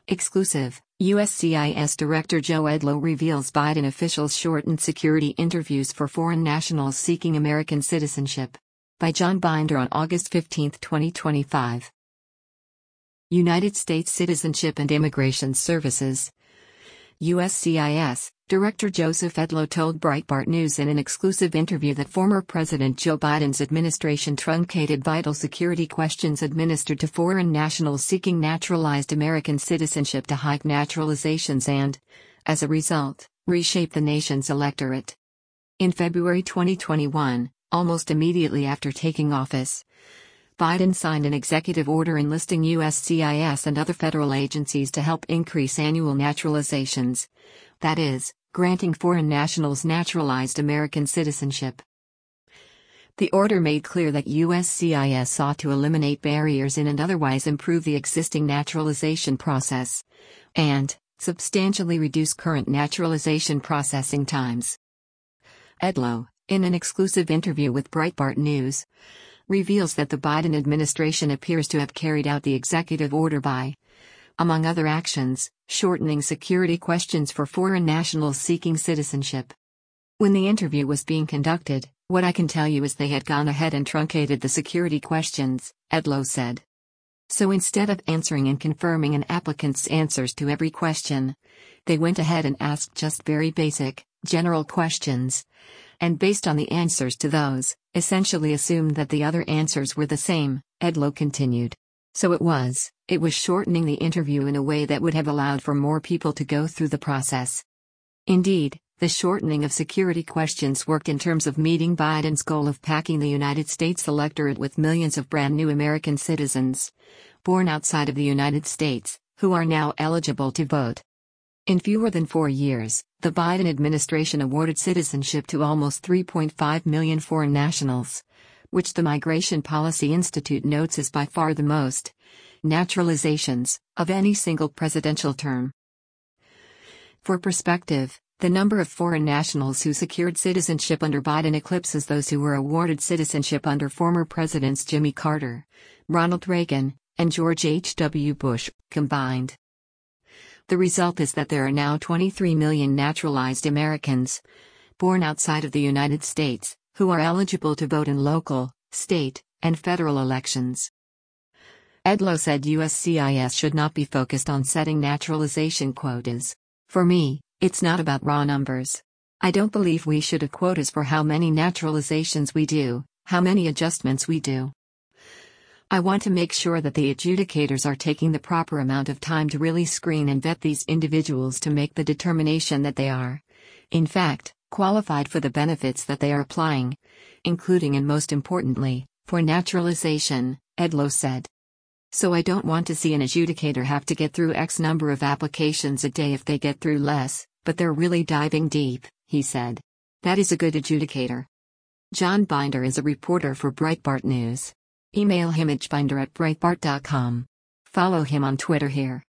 Exclusive, USCIS Director Joe Edlow reveals Biden officials shortened security interviews for foreign nationals seeking American citizenship. By John Binder on August 15, 2025. United States Citizenship and Immigration Services. USCIS Director Joseph Edlow told Breitbart News in an exclusive interview that former President Joe Biden's administration truncated vital security questions administered to foreign nationals seeking naturalized American citizenship to hike naturalizations and, as a result, reshape the nation's electorate. In February 2021, almost immediately after taking office, Biden signed an executive order enlisting USCIS and other federal agencies to help increase annual naturalizations. That is, granting foreign nationals naturalized American citizenship. The order made clear that USCIS sought to eliminate barriers in and otherwise improve the existing naturalization process, and substantially reduce current naturalization processing times. Edlow, in an exclusive interview with Breitbart News, reveals that the Biden administration appears to have carried out the executive order by, among other actions, shortening security questions for foreign nationals seeking citizenship. When the interview was being conducted, what I can tell you is they had gone ahead and truncated the security questions, Edlow said. So instead of answering and confirming an applicant's answers to every question, they went ahead and asked just very basic, general questions, and based on the answers to those, essentially assumed that the other answers were the same, Edlow continued. So it was shortening the interview in a way that would have allowed for more people to go through the process. Indeed, the shortening of security questions worked in terms of meeting Biden's goal of packing the United States electorate with millions of brand new American citizens, born outside of the United States, who are now eligible to vote. In fewer than 4 years, the Biden administration awarded citizenship to almost 3.5 million foreign nationals, which the Migration Policy Institute notes is by far the most naturalizations of any single presidential term. For perspective, the number of foreign nationals who secured citizenship under Biden eclipses those who were awarded citizenship under former presidents Jimmy Carter, Ronald Reagan, and George H.W. Bush, combined. The result is that there are now 23 million naturalized Americans, born outside of the United States, who are eligible to vote in local, state, and federal elections. Edlow said USCIS should not be focused on setting naturalization quotas. For me, it's not about raw numbers. I don't believe we should have quotas for how many naturalizations we do, how many adjustments we do. I want to make sure that the adjudicators are taking the proper amount of time to really screen and vet these individuals to make the determination that they are, in fact, qualified for the benefits that they are applying, including and most importantly, for naturalization, Edlow said. So I don't want to see an adjudicator have to get through X number of applications a day if they get through less, but they're really diving deep, he said. That is a good adjudicator. John Binder is a reporter for Breitbart News. Email him at binder@breitbart.com. Follow him on Twitter here.